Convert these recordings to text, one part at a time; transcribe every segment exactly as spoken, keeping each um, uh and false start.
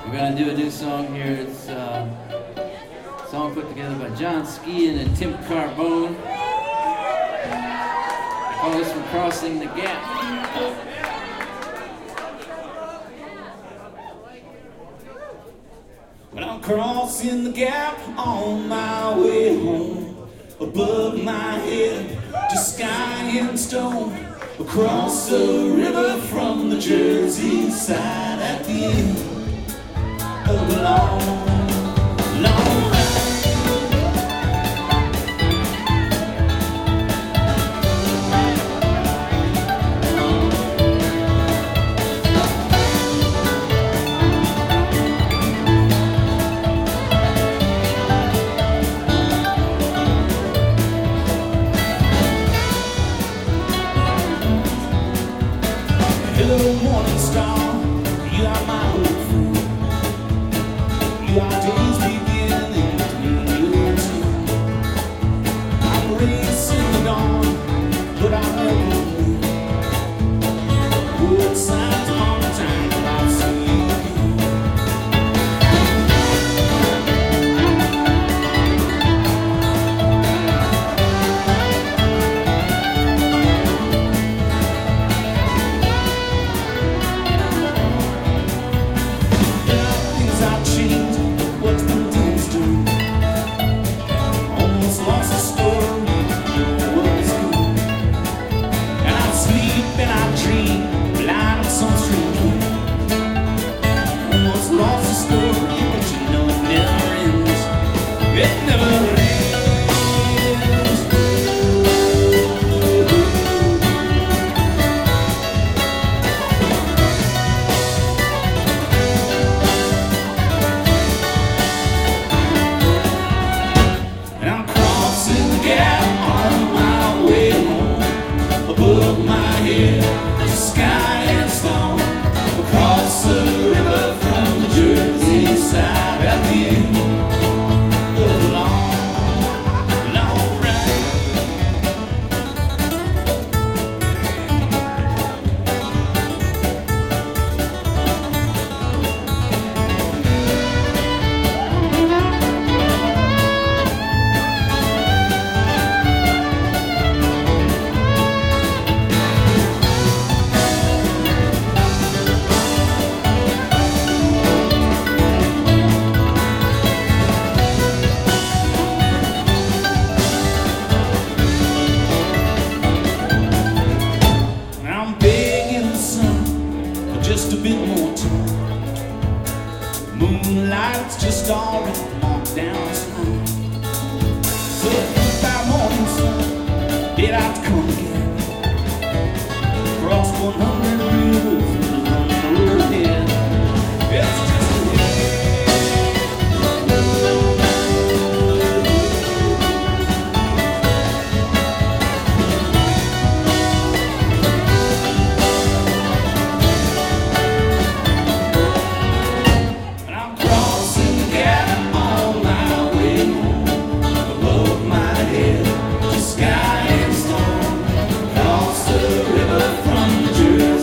We're going to do a new song here. It's uh, a song put together by John Skean and Tim Carbone. They call this one Crossing the Gap. When I'm crossing the gap on my way home, above my head, just sky and stone, across the river from the Jersey side at the end of a long, long ride. Hello, morning star, you are my old friend. You are days beginning to end. I'm racing the dawn, but I'm never win. Good signs all the time, but I'll see you again. Above my head, the sky and stone, across the river from the Jersey side at the end of a long, long ride. Just a bit more time. Moonlight's just all marked down tonight. So by morning sun, did I come again? Cross one hundred rivers with a road ahead. It's just a sky and stone, across the river from the Jersey.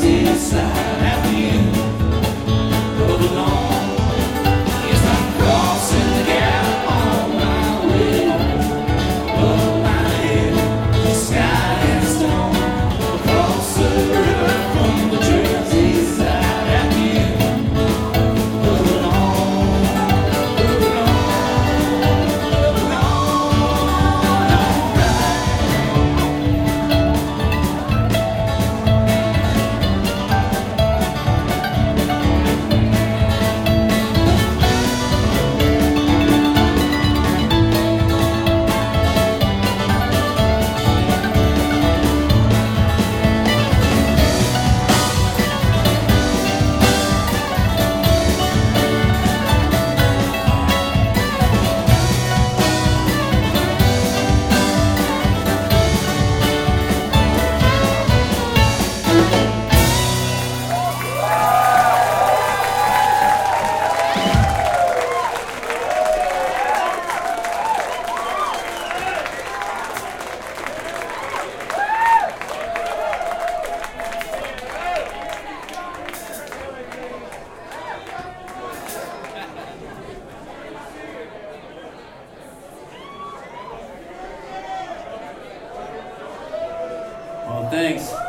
Well, thanks.